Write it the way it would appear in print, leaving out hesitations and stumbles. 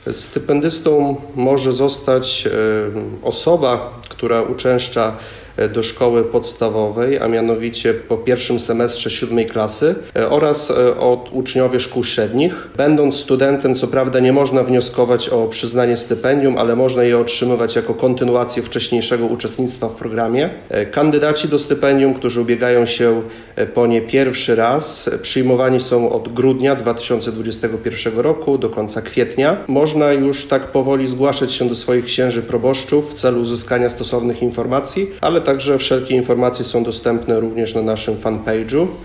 Stypendystą może zostać osoba, która uczęszcza do szkoły podstawowej, a mianowicie po pierwszym semestrze 7 klasy oraz uczniowie szkół średnich. Będąc studentem, co prawda nie można wnioskować o przyznanie stypendium, ale można je otrzymywać jako kontynuację wcześniejszego uczestnictwa w programie. Kandydaci do stypendium, którzy ubiegają się po nie pierwszy raz, przyjmowani są od grudnia 2021 roku do końca kwietnia. Można już tak powoli zgłaszać się do swoich księży proboszczów w celu uzyskania stosownych informacji, ale także wszelkie informacje są dostępne również na naszym fanpage'u.